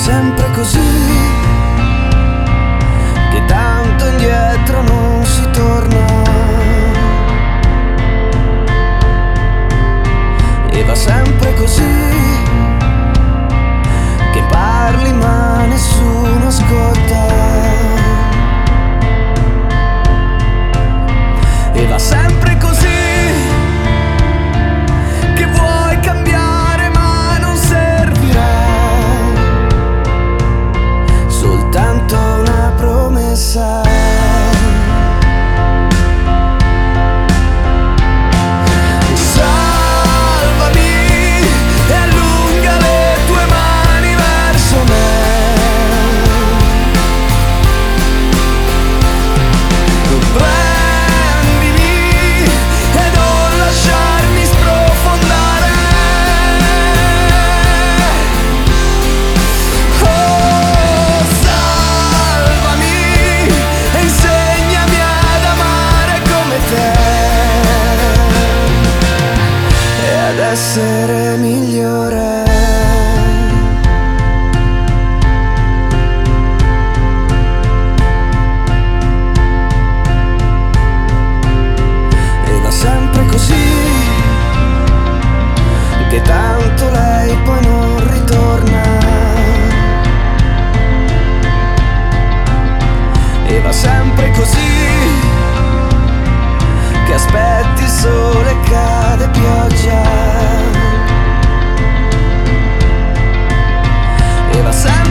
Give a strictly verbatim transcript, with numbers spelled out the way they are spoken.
sempre così, che tanto indietro non si torna. E va sempre così, che parli ma nessuno ascolta. E va sempre così, che vuoi cambiare ma non servirà, soltanto una promessa. Essere migliore. E va sempre così, che tanto lei poi non ritorna. E va sempre così, che aspetti il sole, cade pioggia. E va sempre